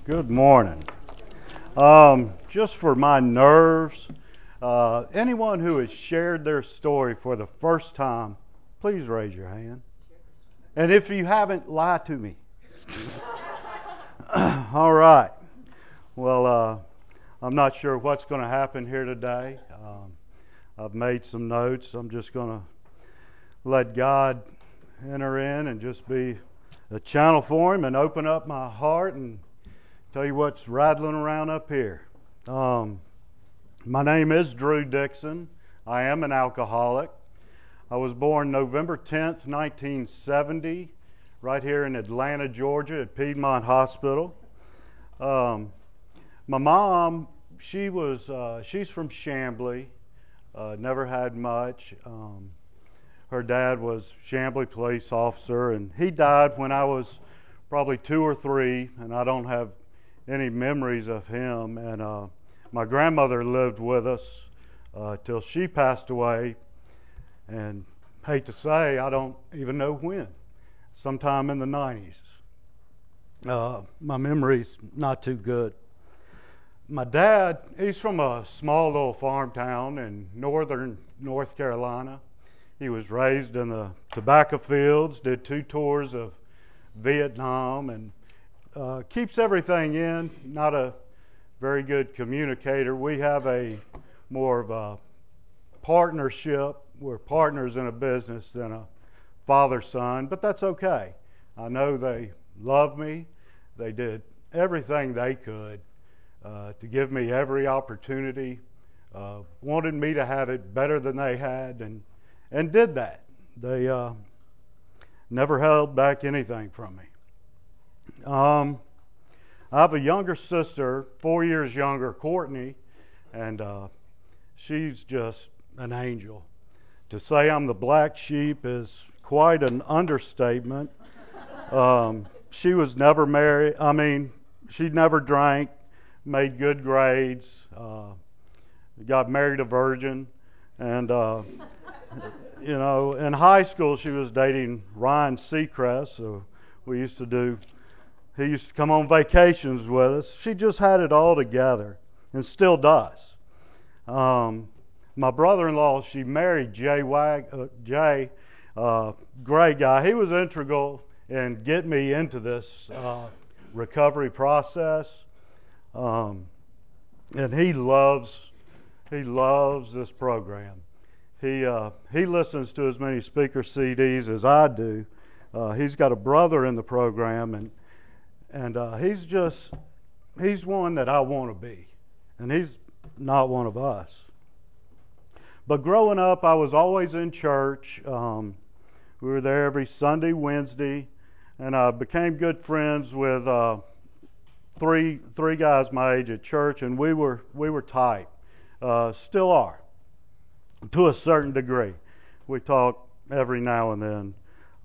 Good morning. Just for my nerves, anyone who has shared their story for the first time, please raise your hand. And if you haven't, lie to me. All right. Well, I'm not sure what's going to happen here today. I've made some notes. I'm just going to let God enter in and just be a channel for Him and open up my heart and tell you what's rattling around up here. My name is Drew Dixon. I am an alcoholic. I was born November 10th, 1970, right here in Atlanta, Georgia at Piedmont Hospital. My mom, she's from Chamblee, never had much. Her dad was Chamblee police officer, and he died when I was probably 2 or 3, and I don't have any memories of him. And my grandmother lived with us till she passed away, and hate to say, I don't even know when, sometime in the 90s. My memory's not too good. My dad, he's from a small little farm town in northern North Carolina. He was raised in the tobacco fields, did 2 tours of Vietnam, and keeps everything in. Not a very good communicator. We have a more of a partnership. We're partners in a business than a father-son, but that's okay. I know they love me. They did everything they could to give me every opportunity, wanted me to have it better than they had, and did that. They never held back anything from me. I have a younger sister, 4 years younger, Courtney, and she's just an angel. To say I'm the black sheep is quite an understatement. She was never married. She never drank, made good grades, got married a virgin, and in high school she was dating Ryan Seacrest, so he used to come on vacations with us. She just had it all together and still does. My brother-in-law, she married Jay, great guy. He was integral in getting me into this recovery process. And he loves this program. He listens to as many speaker CDs as I do. He's got a brother in the program, and he's one that I want to be, and he's not one of us. But growing up, I was always in church. We were there every Sunday, Wednesday, and I became good friends with three guys my age at church, and we were tight. Still are, to a certain degree. We talk every now and then.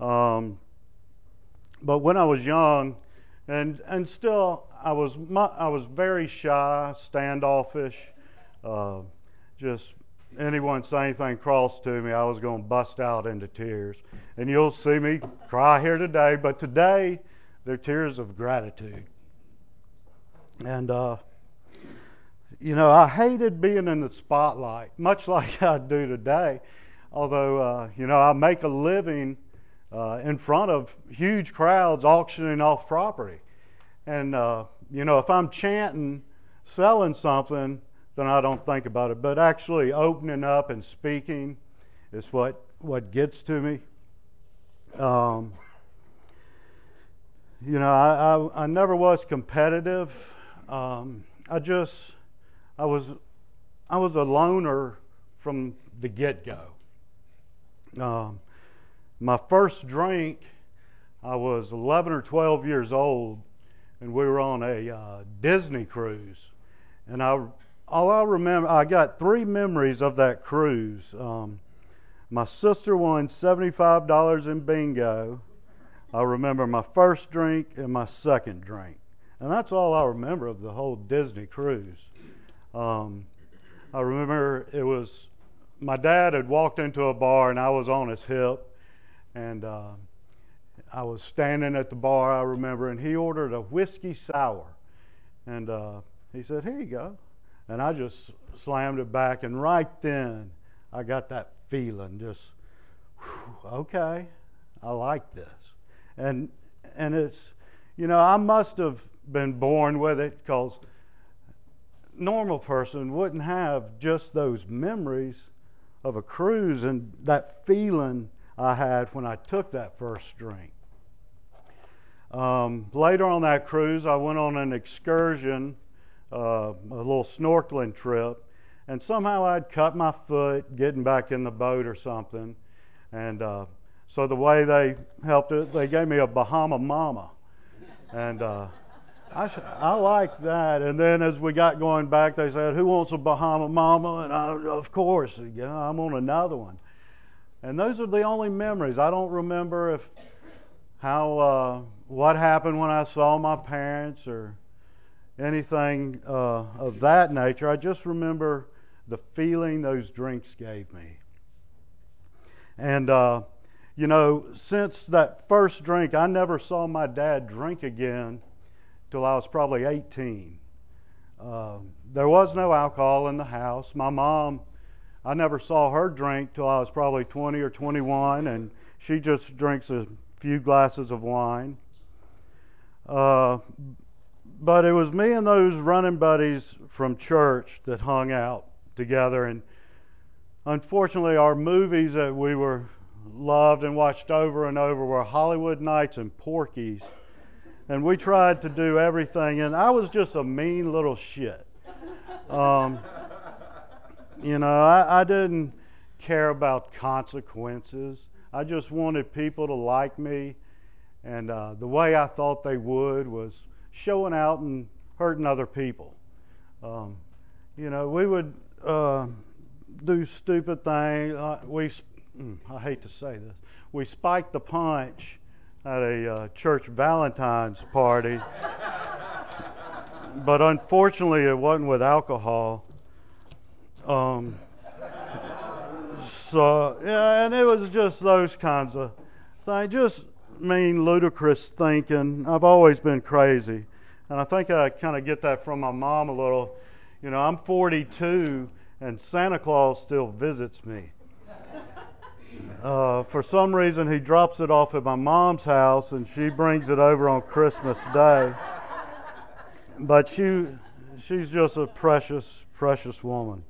But when I was young, and still, I was very shy, standoffish. Just anyone say anything cross to me, I was going to bust out into tears. And you'll see me cry here today, but today they're tears of gratitude. And I hated being in the spotlight, much like I do today. Although I make a living in front of huge crowds auctioning off property. And, if I'm chanting, selling something, then I don't think about it. But actually opening up and speaking is what gets to me. I never was competitive. I was a loner from the get-go. My first drink, I was 11 or 12 years old, and we were on a Disney cruise. And all I remember, I got 3 memories of that cruise. My sister won $75 in bingo. I remember my first drink and my second drink. And that's all I remember of the whole Disney cruise. I remember my dad had walked into a bar and I was on his hip, and I was standing at the bar, I remember, and he ordered a whiskey sour. And he said, "Here you go." And I just slammed it back. And right then, I got that feeling, just, okay, I like this. And it's, I must have been born with it, because normal person wouldn't have just those memories of a cruise and that feeling I had when I took that first drink. Later on that cruise, I went on an excursion, a little snorkeling trip, and somehow I'd cut my foot getting back in the boat or something. And so the way they helped it, they gave me a Bahama Mama. And I liked that. And then as we got going back, they said, "Who wants a Bahama Mama?" And I, of course, I'm on another one. And those are the only memories. I don't remember what happened when I saw my parents or anything of that nature. I just remember the feeling those drinks gave me. And since that first drink, I never saw my dad drink again till I was probably 18. There was no alcohol in the house. My mom, I never saw her drink till I was probably 20 or 21, and she just drinks a few glasses of wine. But it was me and those running buddies from church that hung out together, and unfortunately our movies that we were loved and watched over and over were Hollywood Nights and Porky's. And we tried to do everything, and I was just a mean little shit. I didn't care about consequences. I just wanted people to like me, and the way I thought they would was showing out and hurting other people. We would do stupid things. I hate to say this. We spiked the punch at a church Valentine's party, but unfortunately it wasn't with alcohol. And it was just those kinds of things, just mean, ludicrous thinking. I've always been crazy, and I think I kind of get that from my mom a little. I'm 42, and Santa Claus still visits me. For some reason, he drops it off at my mom's house, and she brings it over on Christmas Day. But she's just a precious, precious woman.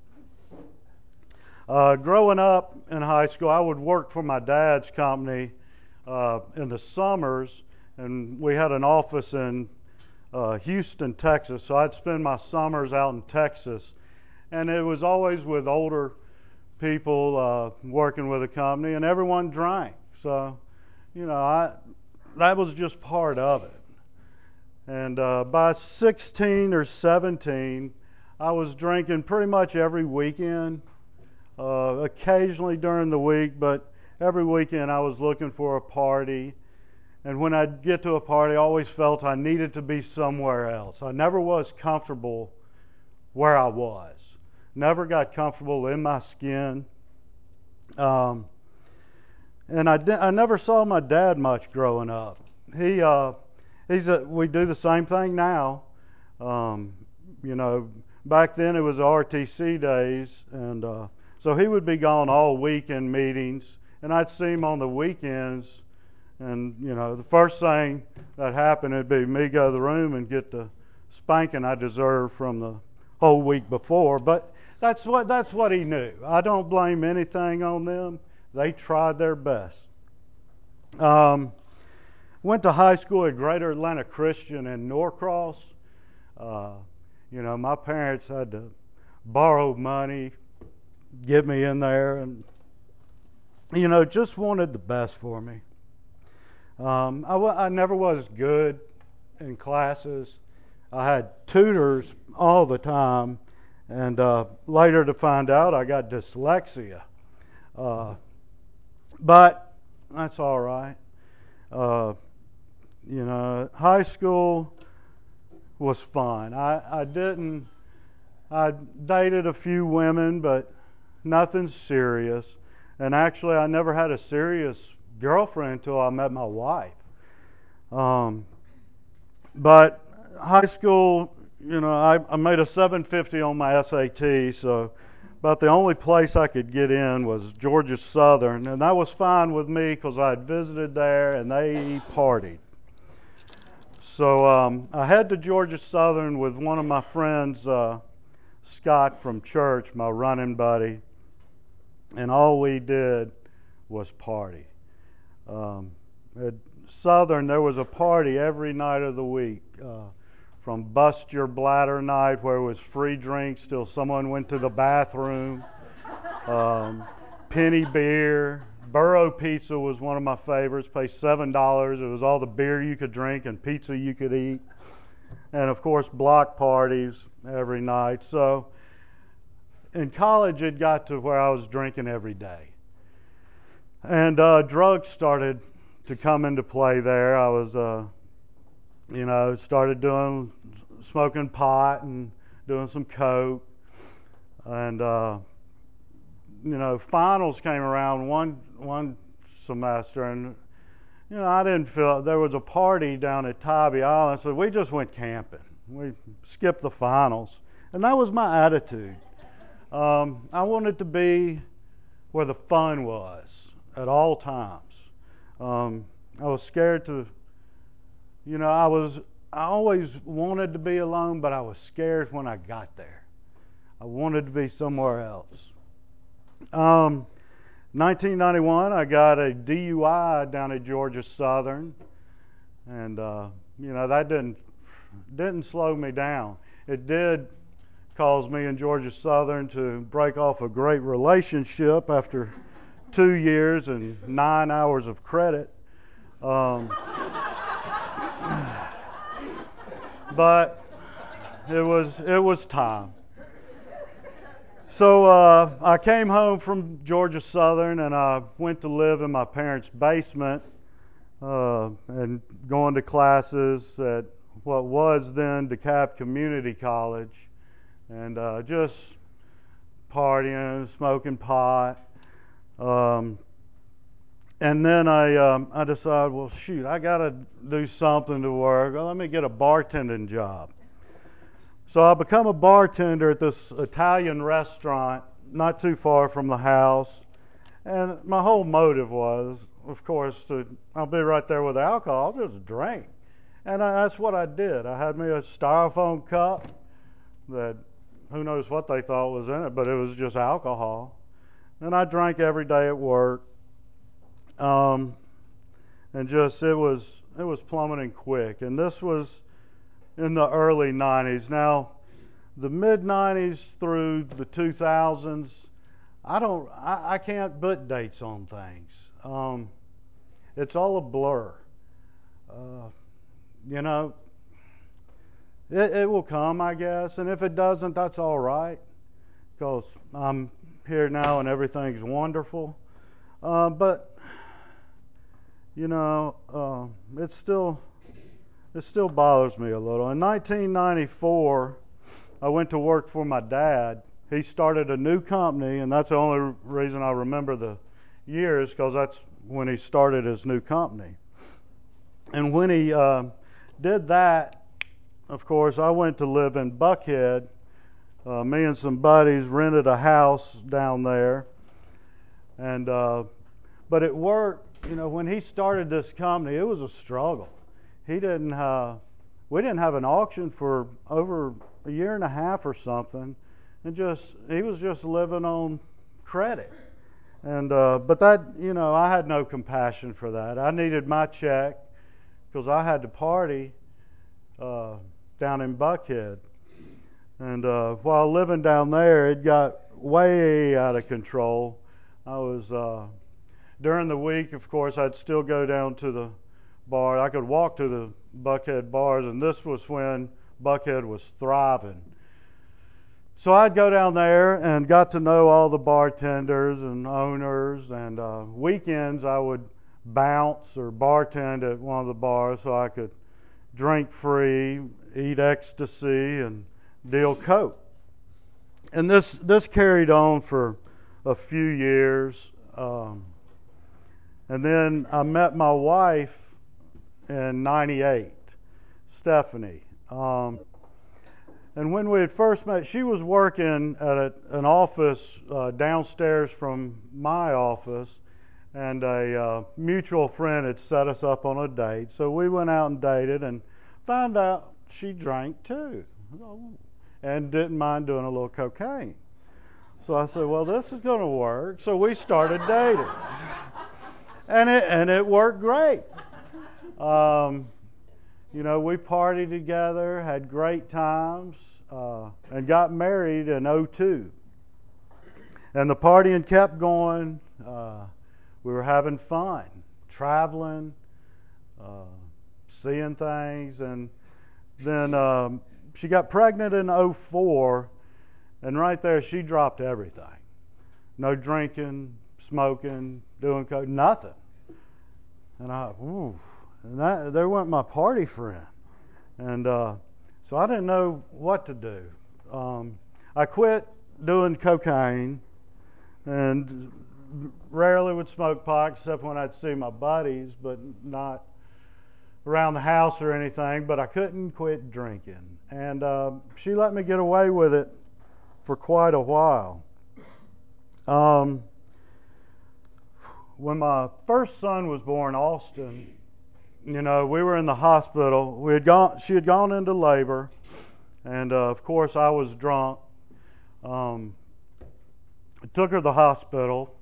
Growing up in high school, I would work for my dad's company in the summers, and we had an office in Houston, Texas. So I'd spend my summers out in Texas, and it was always with older people working with a company, and everyone drank. So, that was just part of it. And by 16 or 17, I was drinking pretty much every weekend, occasionally during the week, but every weekend I was looking for a party. And when I'd get to a party, I always felt I needed to be somewhere else. I never was comfortable where I was. Never got comfortable in my skin. And I never saw my dad much growing up. We do the same thing now. Back then it was RTC days, and so he would be gone all week in meetings, and I'd see him on the weekends. And the first thing that happened would be me go to the room and get the spanking I deserved from the whole week before. But that's what he knew. I don't blame anything on them. They tried their best. Went to high school at Greater Atlanta Christian in Norcross. My parents had to borrow money, get me in there, and just wanted the best for me. I never was good in classes. I had tutors all the time, and later to find out I got dyslexia. But that's all right. High school was fun. I dated a few women, but nothing serious. And actually, I never had a serious girlfriend until I met my wife. But high school, I made a 750 on my SAT, so about the only place I could get in was Georgia Southern, and that was fine with me because I had visited there and they partied. So I head to Georgia Southern with one of my friends, Scott from church, my running buddy, and all we did was party. At Southern, there was a party every night of the week, from Bust Your Bladder night, where it was free drinks till someone went to the bathroom, penny beer. Burro Pizza was one of my favorites, paid $7. It was all the beer you could drink and pizza you could eat. And of course, block parties every night. So in college, it got to where I was drinking every day. And drugs started to come into play there. I was, started smoking pot and doing some coke. And, finals came around one semester, and, I didn't feel, there was a party down at Tybee Island, so we just went camping. We skipped the finals. And that was my attitude. I wanted to be where the fun was at all times. I was scared to, I always wanted to be alone, but I was scared when I got there. I wanted to be somewhere else. 1991, I got a DUI down at Georgia Southern, and that didn't slow me down. It did cause me and Georgia Southern to break off a great relationship after 2 years and 9 hours of credit. But it was time. So I came home from Georgia Southern, and I went to live in my parents' basement and going to classes at what was then DeKalb Community College, and just partying, smoking pot. And then I decided, well, shoot, I got to do something to work. Well, let me get a bartending job. So I become a bartender at this Italian restaurant not too far from the house. And my whole motive was, of course, I'll be right there with the alcohol, I'll just drink. And that's what I did. I had me a styrofoam cup that who knows what they thought was in it, but it was just alcohol. And I drank every day at work. And just, it was plummeting quick. And this was in the early 90s. Now, the mid-90s through the 2000s, I can't put dates on things. It's all a blur. It will come, I guess, and if it doesn't, that's all right, because I'm here now and everything's wonderful. But it still bothers me a little. In 1994, I went to work for my dad. He started a new company, and that's the only reason I remember the years, because that's when he started his new company. And when he did that, of course, I went to live in Buckhead. Me and some buddies rented a house down there, and but it worked. When he started this company, it was a struggle. We didn't have an auction for over a year and a half or something, and he was just living on credit. And but that, I had no compassion for that. I needed my check because I had to party down in Buckhead. And while living down there, it got way out of control. I was during the week, of course, I'd still go down to the bar. I could walk to the Buckhead bars, and this was when Buckhead was thriving. So I'd go down there and got to know all the bartenders and owners, and weekends I would bounce or bartend at one of the bars so I could drink free, eat ecstasy, and deal coke. And this carried on for a few years. And then I met my wife in '98, Stephanie. And when we had first met, she was working at an office downstairs from my office, and a mutual friend had set us up on a date. So we went out and dated and found out she drank too and didn't mind doing a little cocaine. So I said, well, this is going to work. So we started dating. And it worked great. You know, we partied together, had great times, and got married in '02. And the partying kept going. We were having fun, traveling, seeing things. And then she got pregnant in '04, and right there she dropped everything. No drinking, smoking, doing coke, nothing. And there went my party friend. And so I didn't know what to do. I quit doing cocaine and rarely would smoke pot except when I'd see my buddies, but not around the house or anything. But I couldn't quit drinking. And she let me get away with it for quite a while. When my first son was born, Austin, you know, we were in the hospital. She had gone into labor, and of course I was drunk. I took her to the hospital,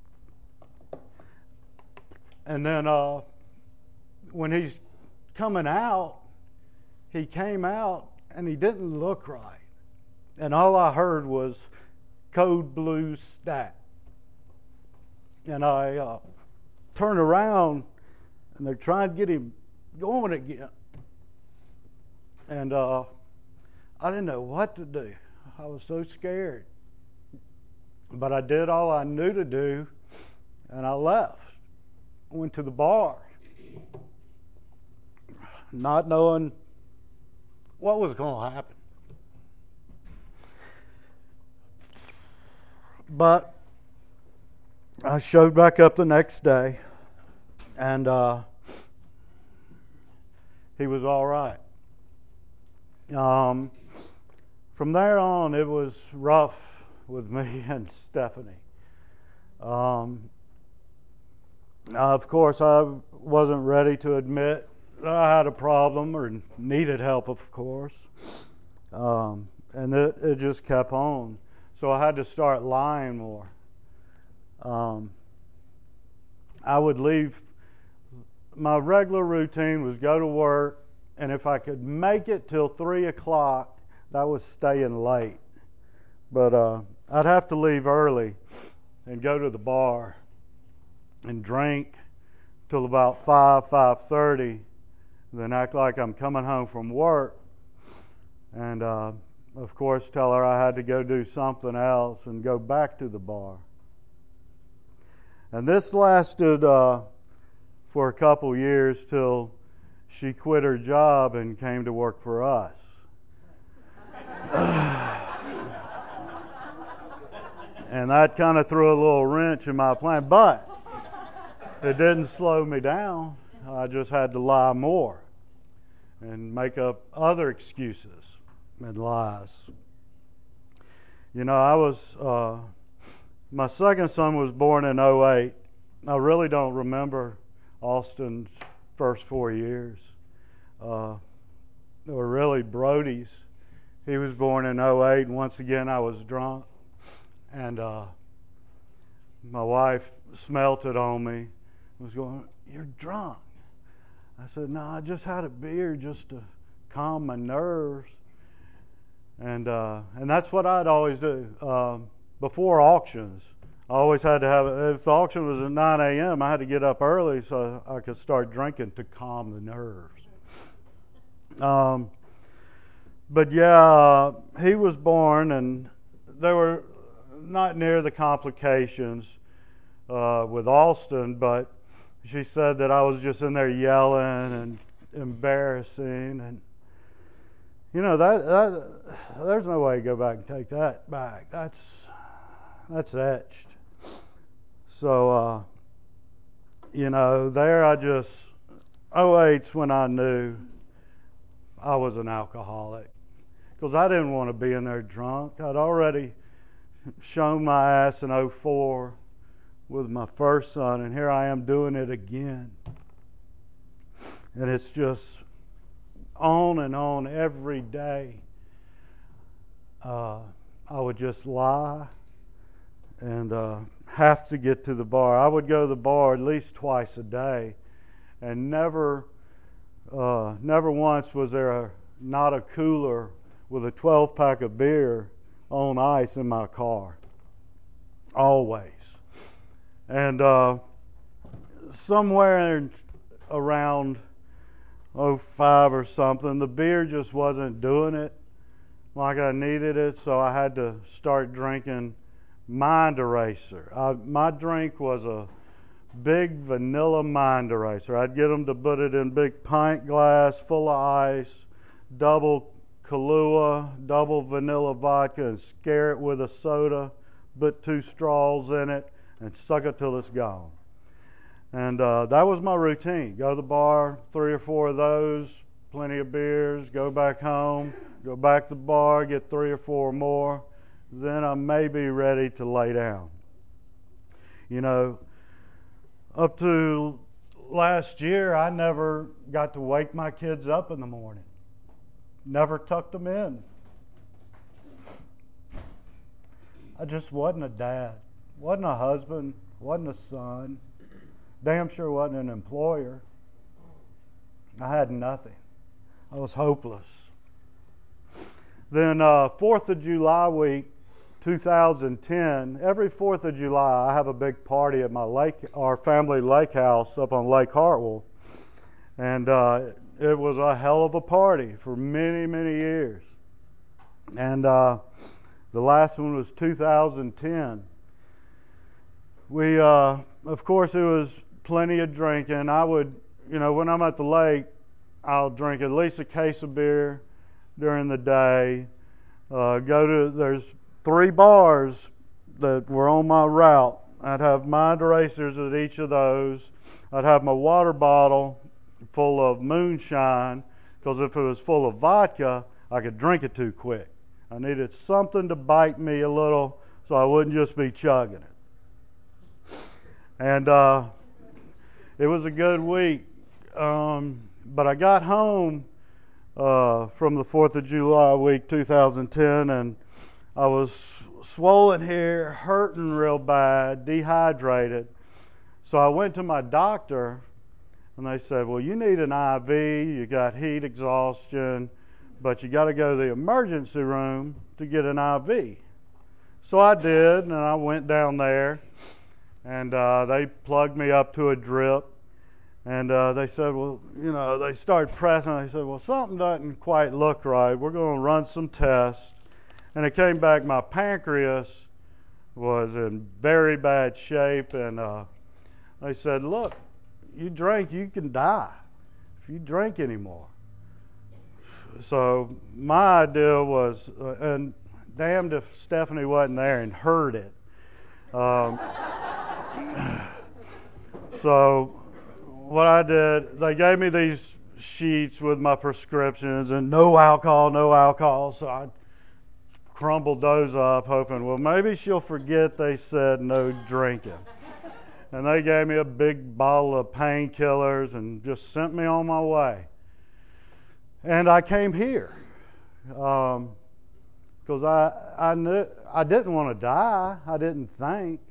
and then when he's coming out, he came out and he didn't look right, and all I heard was code blue stat. And I turned around, and they're trying to get him going again. And I didn't know what to do. I was so scared. But I did all I knew to do, and I left. Went to the bar, not knowing what was going to happen. But I showed back up the next day, and he was all right. From there on, it was rough with me and Stephanie. Of course, I wasn't ready to admit that I had a problem or needed help, of course. And it just kept on. So I had to start lying more. I would leave. My regular routine was go to work, and if I could make it till 3 o'clock, that was staying late. But I'd have to leave early and go to the bar and drink till about 5:30, then act like I'm coming home from work, and of course tell her I had to go do something else and go back to the bar. And this lasted for a couple years till she quit her job and came to work for us. And that kind of threw a little wrench in my plan, but it didn't slow me down. I just had to lie more and make up other excuses and lies. You know, my second son was born in '08. I really don't remember Austin's first 4 years. They were really Brody's. He was born in '08, and once again I was drunk. And my wife smelt it on me. Was going, "You're drunk." I said, "No, I just had a beer just to calm my nerves." And that's what I'd always do. Before auctions, I always had to have it. If the auction was at 9 a.m., I had to get up early so I could start drinking to calm the nerves. But yeah, he was born, and there were not near the complications with Austin, but she said that I was just in there yelling and embarrassing, and you know that there's no way to go back and take that back. That's etched. So you know, there I just 08's when I knew I was an alcoholic, because I didn't want to be in there drunk. I'd already shown my ass in '04 with my first son, and here I am doing it again. And it's just on and on every day. I would just lie and have to get to the bar. I would go to the bar at least twice a day, and never once was there not a cooler with a 12-pack of beer on ice in my car. Always. And somewhere around '05 or something, the beer just wasn't doing it like I needed it, so I had to start drinking Mind Eraser. My drink was a big vanilla Mind Eraser. I'd get them to put it in big pint glass full of ice, double Kahlua, double vanilla vodka, and scare it with a soda, put 2 straws in it, and suck it till it's gone. And that was my routine. Go to the bar, 3 or 4 of those, plenty of beers, go back home, go back to the bar, get 3 or 4 more, then I may be ready to lay down. You know, up to last year, I never got to wake my kids up in the morning. Never tucked them in. I just wasn't a dad, wasn't a husband, wasn't a son, damn sure wasn't an employer. I had nothing. I was hopeless. Then 4th of July week, 2010, every 4th of July I have a big party at our family lake house up on Lake Hartwell. And it was a hell of a party for many, many years. And the last one was 2010. We, of course, it was plenty of drinking. I would, when I'm at the lake, I'll drink at least a case of beer during the day. There's 3 bars that were on my route. I'd have Mind Erasers at each of those. I'd have my water bottle full of moonshine, because if it was full of vodka, I could drink it too quick. I needed something to bite me a little so I wouldn't just be chugging it. And it was a good week. But I got home from the 4th of July week 2010, and I was swollen here, hurting real bad, dehydrated. So I went to my doctor, and they said, well, you need an IV, you got heat exhaustion, but you got to go to the emergency room to get an IV. So I did, and I went down there, and they plugged me up to a drip. And they said, well, they started pressing. They said, well, something doesn't quite look right. We're going to run some tests. And it came back my pancreas was in very bad shape. And they said, look, you drink, you can die if you drink anymore. So my idea was, and damned if Stephanie wasn't there and heard it. So what I did, they gave me these sheets with my prescriptions and no alcohol. So I crumbled those up, hoping, well, maybe she'll forget they said no drinking. And they gave me a big bottle of painkillers and just sent me on my way. And I came here because I knew I didn't want to die. I didn't think.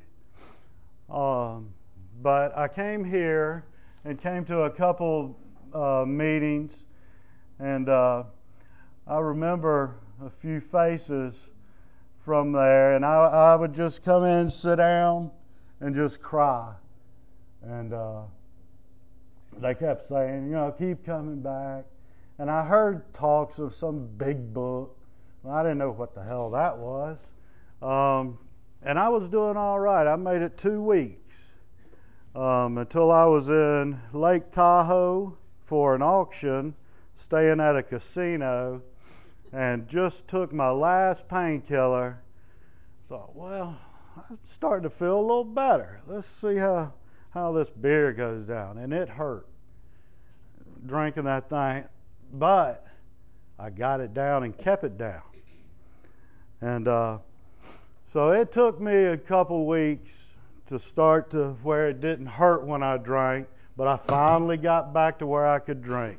But I came here and came to a couple meetings, and I remember a few faces from there, and I would just come in, sit down, and just cry. And they kept saying, keep coming back. And I heard talks of some big book. Well, I didn't know what the hell that was. And I was doing all right. I made it 2 weeks until I was in Lake Tahoe for an auction, staying at a casino, and just took my last painkiller. Thought, well, I'm starting to feel a little better. Let's see how this beer goes down. And it hurt drinking that thing. But I got it down and kept it down. And so it took me a couple weeks to start to where it didn't hurt when I drank, but I finally got back to where I could drink.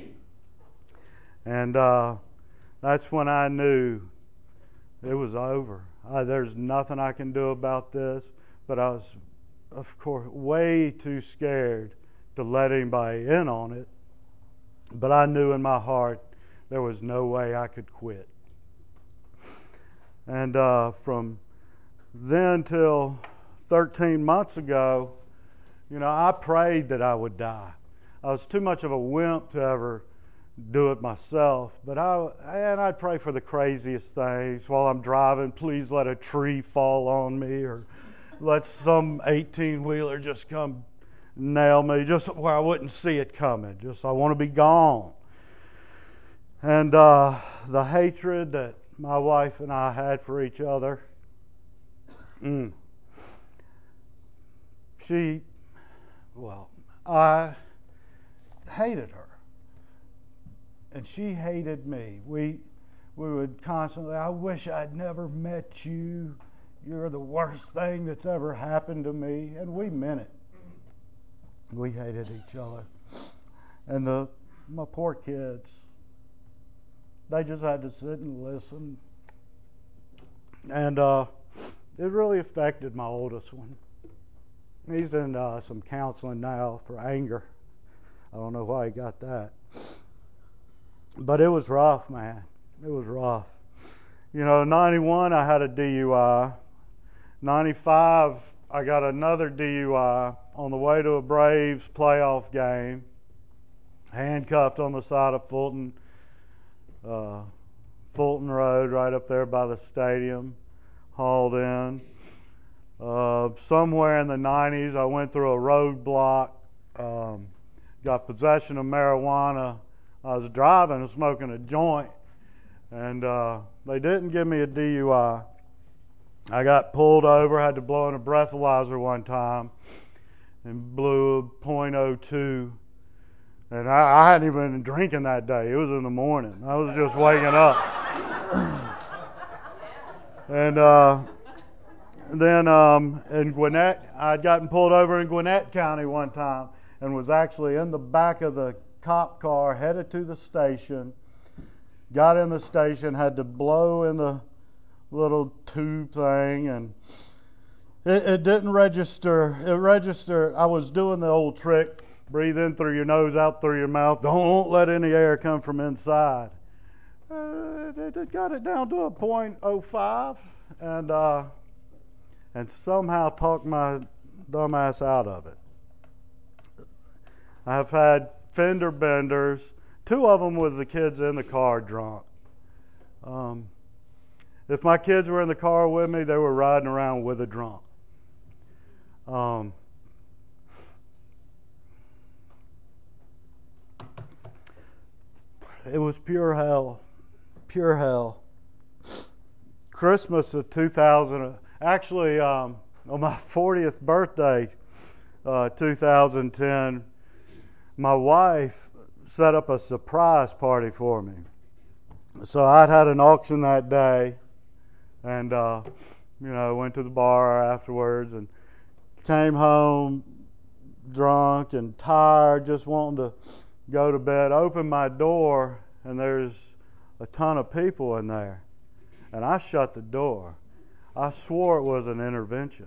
And that's when I knew it was over. There's nothing I can do about this, but I was, of course, way too scared to let anybody in on it. But I knew in my heart there was no way I could quit. And from then till 13 months ago, I prayed that I would die. I was too much of a wimp to ever do it myself, but I'd pray for the craziest things while I'm driving. Please let a tree fall on me, or let some 18-wheeler just come nail me, just where I wouldn't see it coming. Just I want to be gone. And the hatred that my wife and I had for each other, I hated her. And she hated me. We would constantly, I wish I'd never met you. You're the worst thing that's ever happened to me. And we meant it. We hated each other. And my poor kids, they just had to sit and listen. And it really affected my oldest one. He's in some counseling now for anger. I don't know why he got that. But it was rough, man. It was rough. 91, I had a DUI. 95, I got another DUI on the way to a Braves playoff game. Handcuffed on the side of Fulton Road, right up there by the stadium. Hauled in. Somewhere in the 90s, I went through a roadblock. Got possession of marijuana. I was driving and smoking a joint, and they didn't give me a DUI. I got pulled over, had to blow in a breathalyzer one time, and blew a .02. And I hadn't even been drinking that day. It was in the morning. I was just waking up. And then in Gwinnett, I'd gotten pulled over in Gwinnett County one time and was actually in the back of the cop car headed to the station. Got in the station, had to blow in the little tube thing, and it didn't register. It registered. I was doing the old trick, breathe in through your nose, out through your mouth. Don't let any air come from inside. It got it down to a .05, and somehow talked my dumb ass out of it. I've had fender benders. 2 of them was the kids in the car drunk. If my kids were in the car with me, they were riding around with a drunk. It was pure hell. Pure hell. Christmas of 2000, actually on my 40th birthday, 2010, my wife set up a surprise party for me. So I'd had an auction that day, and went to the bar afterwards and came home drunk and tired, just wanting to go to bed. Opened my door, and there's a ton of people in there, and I shut the door. I swore it was an intervention,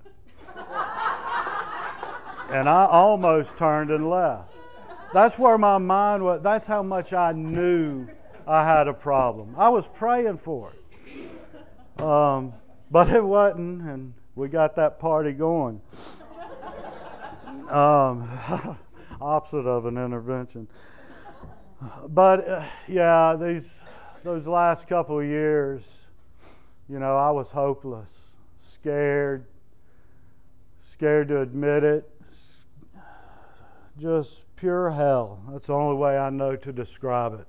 and I almost turned and left. That's where my mind was. That's how much I knew I had a problem. I was praying for it. But it wasn't, and we got that party going. Opposite of an intervention. But, those last couple of years, I was hopeless, scared to admit it. Just pure hell. That's the only way I know to describe it.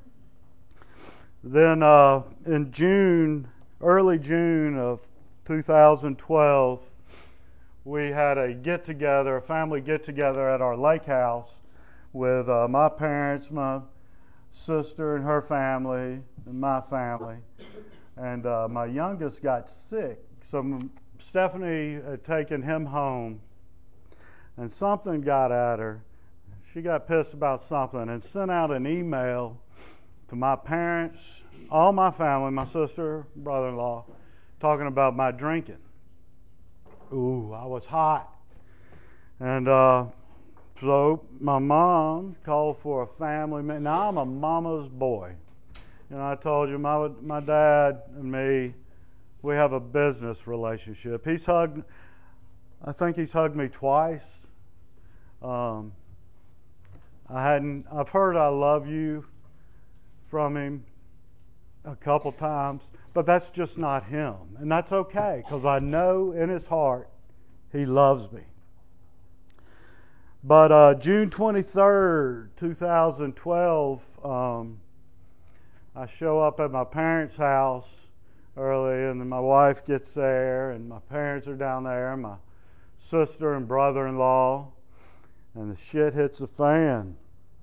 Then in early June of 2012, we had a family get-together at our lake house with my parents, my sister and her family and my family. And my youngest got sick. So Stephanie had taken him home, and something got at her. She got pissed about something and sent out an email to my parents, all my family, my sister, brother-in-law, talking about my drinking. Ooh, I was hot. And so my mom called for a family meeting. Now, I'm a mama's boy. You know, I told you, my dad and me, we have a business relationship. I think he's hugged me twice. I've heard I love you from him a couple times, but that's just not him. And that's okay, because I know in his heart he loves me. But June 23rd, 2012, I show up at my parents' house early, and then my wife gets there, and my parents are down there, and my sister and brother-in-law, and the shit hits the fan.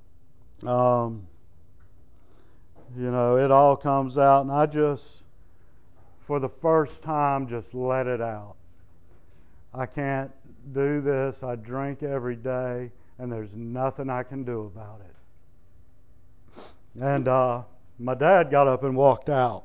You know, it all comes out, and I just, for the first time, just let it out. I can't do this. I drink every day, and there's nothing I can do about it. And my dad got up and walked out.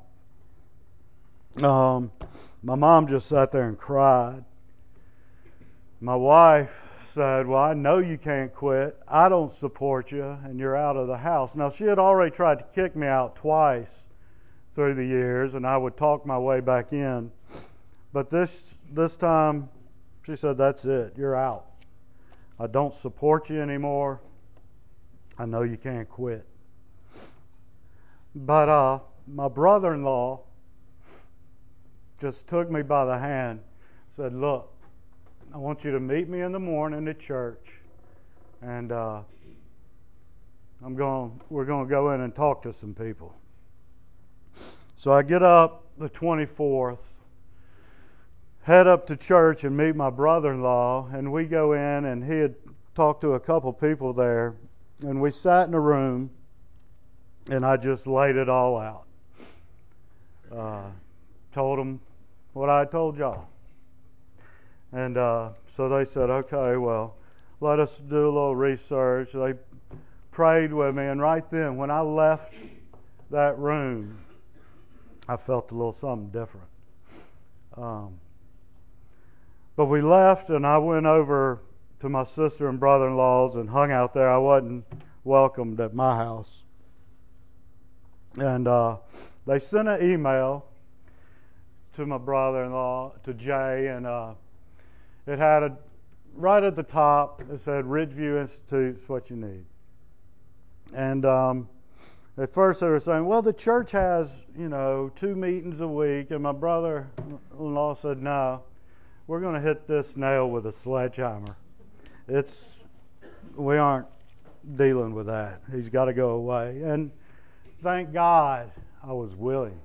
My mom just sat there and cried. My wife said, well, I know you can't quit. I don't support you, and you're out of the house. Now, she had already tried to kick me out twice through the years, and I would talk my way back in. But this time, she said, that's it. You're out. I don't support you anymore. I know you can't quit. But my brother-in-law just took me by the hand, said, look, I want you to meet me in the morning at church, and we're going to go in and talk to some people. So I get up the 24th, head up to church and meet my brother-in-law, and we go in, and he had talked to a couple people there, and we sat in a room, and I just laid it all out. Told them what I told y'all. And so they said, okay, well, let us do a little research. They prayed with me, and right then, when I left that room, I felt a little something different. But we left, and I went over to my sister and brother-in-law's and hung out there. I wasn't welcomed at my house. And they sent an email to my brother-in-law, to Jay, and it had right at the top, it said, Ridgeview Institute is what you need. And at first they were saying, well, the church has, 2 meetings a week. And my brother-in-law said, no, we're going to hit this nail with a sledgehammer. We aren't dealing with that. He's got to go away. And thank God I was willing.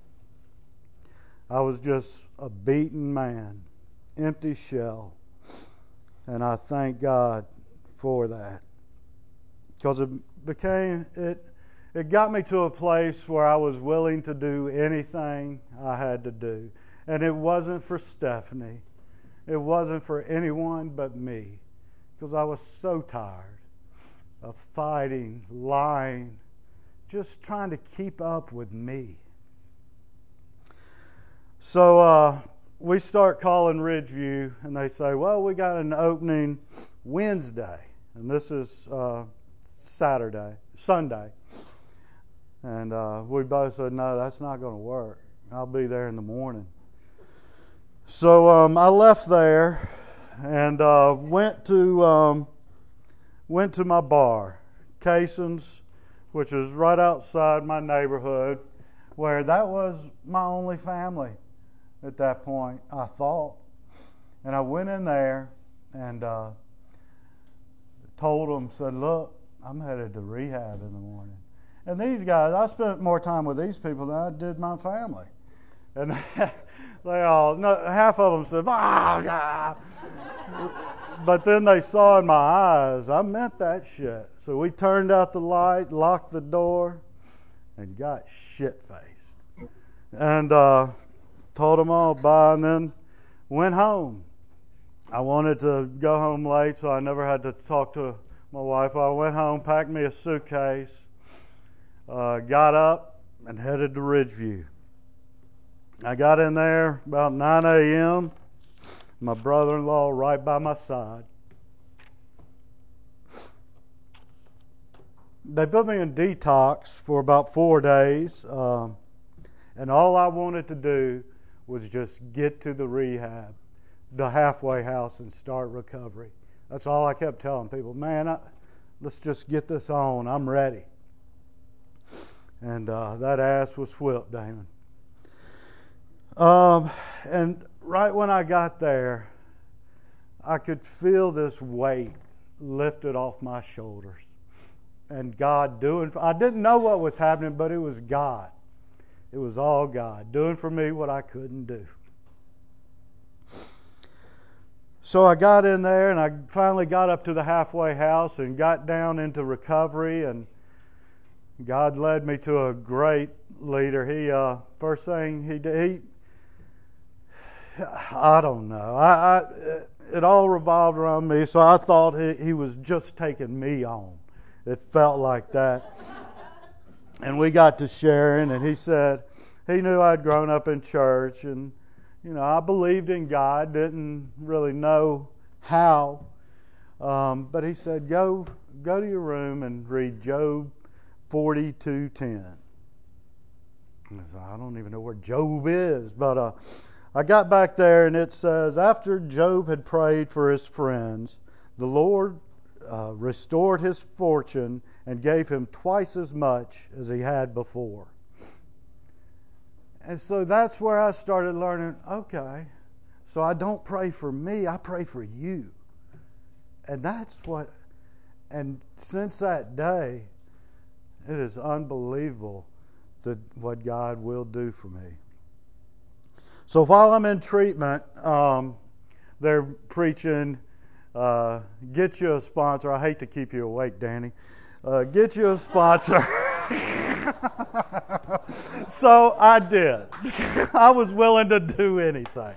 I was just a beaten man, empty shell. And I thank God for that. Because it got me to a place where I was willing to do anything I had to do. And it wasn't for Stephanie. It wasn't for anyone but me. Because I was so tired of fighting, lying, just trying to keep up with me. So we start calling Ridgeview, and they say, well, we got an opening Wednesday. And this is Sunday. And we both said, no, that's not going to work. I'll be there in the morning. So I left there and went to my bar, Cason's, which is right outside my neighborhood, where that was my only family at that point, I thought. And I went in there and told them, said, look, I'm headed to rehab in the morning. And these guys, I spent more time with these people than I did my family. And half of them said, oh, God. But then they saw in my eyes, I meant that shit. So we turned out the light, locked the door, and got shit-faced. And told them all bye, and then went home. I wanted to go home late, so I never had to talk to my wife. I went home, packed me a suitcase, got up, and headed to Ridgeview. I got in there about 9 a.m., my brother-in-law right by my side. They put me in detox for about 4 days, and all I wanted to do was just get to the rehab, the halfway house, and start recovery. That's all I kept telling people. Man, let's just get this on. I'm ready. And that ass was whipped, Damon. And right when I got there, I could feel this weight lifted off my shoulders. And God doing, I didn't know what was happening, but it was God. It was all God doing for me what I couldn't do. So I got in there, and I finally got up to the halfway house and got down into recovery, and God led me to a great leader. He first thing he did, I don't know. It all revolved around me, so I thought he was just taking me on. It felt like that. And we got to sharing, and he said he knew I'd grown up in church, and I believed in God, didn't really know how, but he said, go to your room and read Job 42:10. I don't even know where Job is, but I got back there, and it says, after Job had prayed for his friends, the Lord restored his fortune and gave him twice as much as he had before. And so that's where I started learning, okay, so I don't pray for me, I pray for you. And and since that day, it is unbelievable what God will do for me. So while I'm in treatment, they're preaching, get you a sponsor. I hate to keep you awake, Danny. Get you a sponsor. So I did. I was willing to do anything.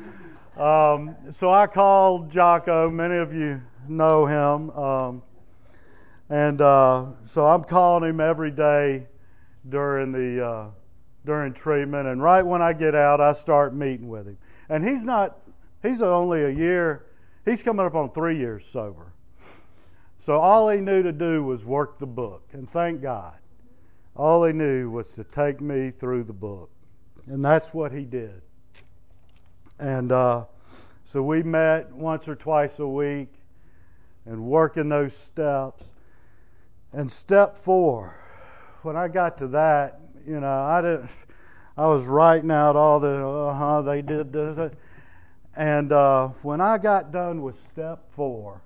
So I called Jocko. Many of you know him. So I'm calling him every day during treatment. And right when I get out, I start meeting with him. And he's only a year. He's coming up on 3 years sober. So all he knew to do was work the book. And thank God. All he knew was to take me through the book. And that's what he did. And so we met once or twice a week and working those steps. And step 4, when I got to that, I was writing out all the, they did this. And when I got done with step 4,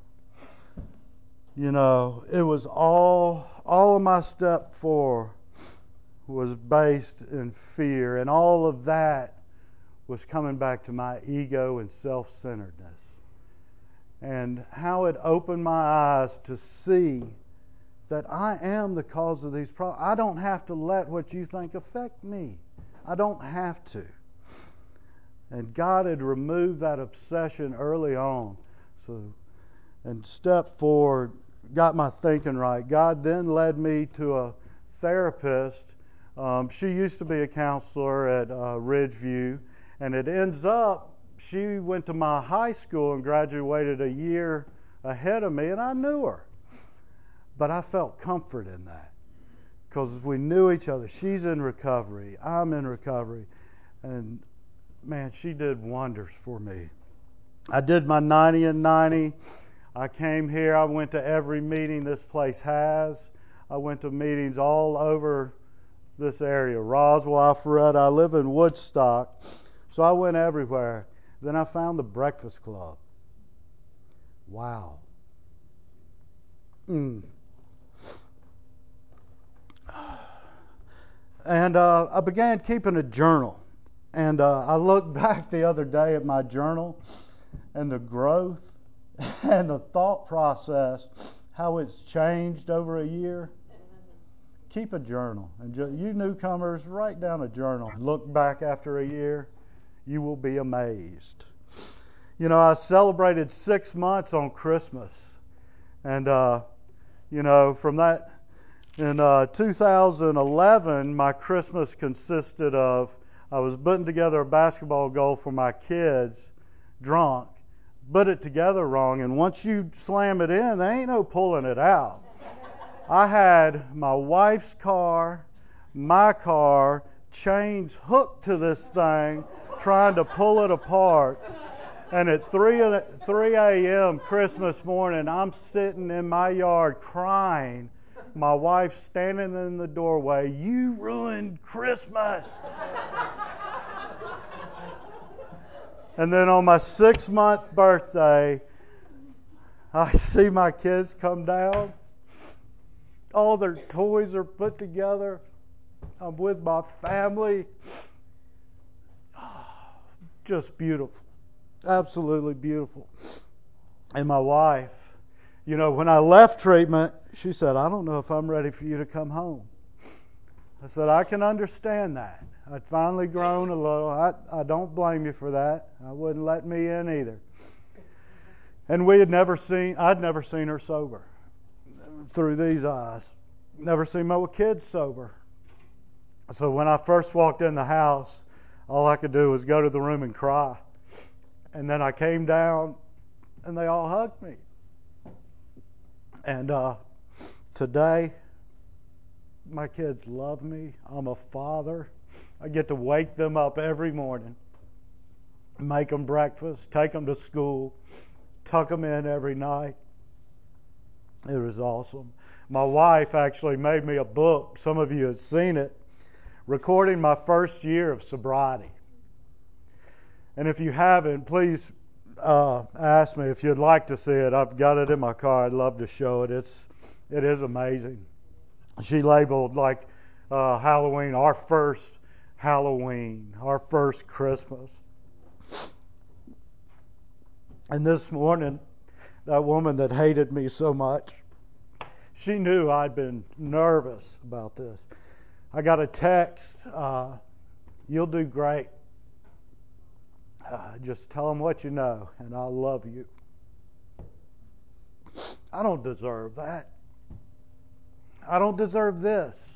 it was all of my step 4 was based in fear, and all of that was coming back to my ego and self-centeredness. And how it opened my eyes to see that I am the cause of these problems. I don't have to let what you think affect me. I don't have to. And God had removed that obsession early on. And step 4 got my thinking right. God then led me to a therapist. She used to be a counselor at Ridgeview, and it ends up she went to my high school and graduated a year ahead of me, and I knew her. But I felt comfort in that because we knew each other. She's in recovery. I'm in recovery. And man, she did wonders for me. I did my 90 and 90. I came here. I went to every meeting this place has. I went to meetings all over this area. Roswell, Alpharetta. I live in Woodstock. So I went everywhere. Then I found the Breakfast Club. Wow. And I began keeping a journal. And I looked back the other day at my journal, and the growth and the thought process, how it's changed over a year. Keep a journal. And you newcomers, write down a journal. Look back after a year. You will be amazed. You know, I celebrated 6 months on Christmas. And, from that, in 2011, my Christmas consisted of, I was putting together a basketball goal for my kids, drunk, put it together wrong, and once you slam it in, there ain't no pulling it out. I had my wife's car, my car, chains hooked to this thing, trying to pull it apart. And at 3 a.m. Christmas morning, I'm sitting in my yard crying. My wife standing in the doorway, "You ruined Christmas." And then on my 6-month birthday, I see my kids come down. All their toys are put together. I'm with my family. Just beautiful. Absolutely beautiful. And my wife, when I left treatment, she said, "I don't know if I'm ready for you to come home." I said, "I can understand that. I'd finally grown a little. I don't blame you for that. I wouldn't let me in either." And I'd never seen her sober through these eyes. Never seen my kids sober. So when I first walked in the house, all I could do was go to the room and cry. And then I came down, and they all hugged me. And today, my kids love me. I'm a father. I get to wake them up every morning, make them breakfast, take them to school, tuck them in every night. It was awesome. My wife actually made me a book. Some of you have seen it, recording my first year of sobriety. And if you haven't, please ask me if you'd like to see it. I've got it in my car. I'd love to show it. It is amazing. She labeled Halloween, our first Halloween, our first Christmas. And this morning, that woman that hated me so much, she knew I'd been nervous about this. I got a text, "You'll do great. Just tell them what you know, and I'll love you." I don't deserve that. I don't deserve this.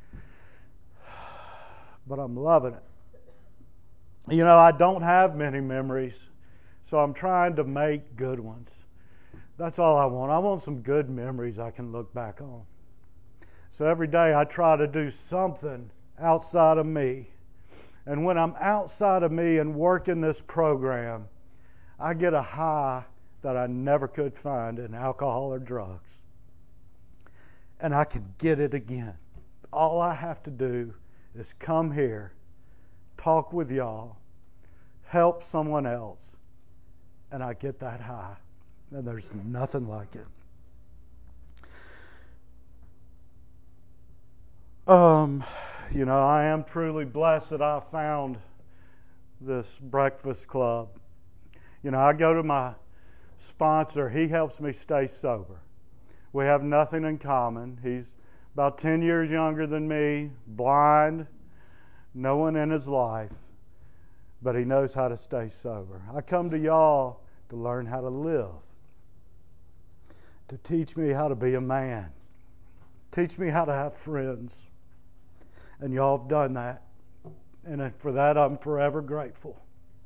But I'm loving it. I don't have many memories, so I'm trying to make good ones. That's all I want. I want some good memories I can look back on. So every day I try to do something outside of me. And when I'm outside of me and working this program, I get a high that I never could find in alcohol or drugs. And I can get it again. All I have to do is come here, talk with y'all, help someone else, and I get that high. And there's nothing like it. I am truly blessed that I found this breakfast club. I go to my sponsor. He helps me stay sober. We have nothing in common. He's about 10 years younger than me, blind, no one in his life, but he knows how to stay sober. I come to y'all to learn how to live, to teach me how to be a man, teach me how to have friends. And y'all have done that. And for that, I'm forever grateful.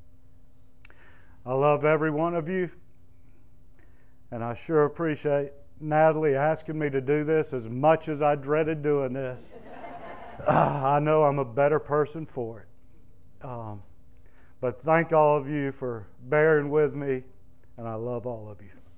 I love every one of you. And I sure appreciate Natalie asking me to do this as much as I dreaded doing this. I know I'm a better person for it. But thank all of you for bearing with me. And I love all of you.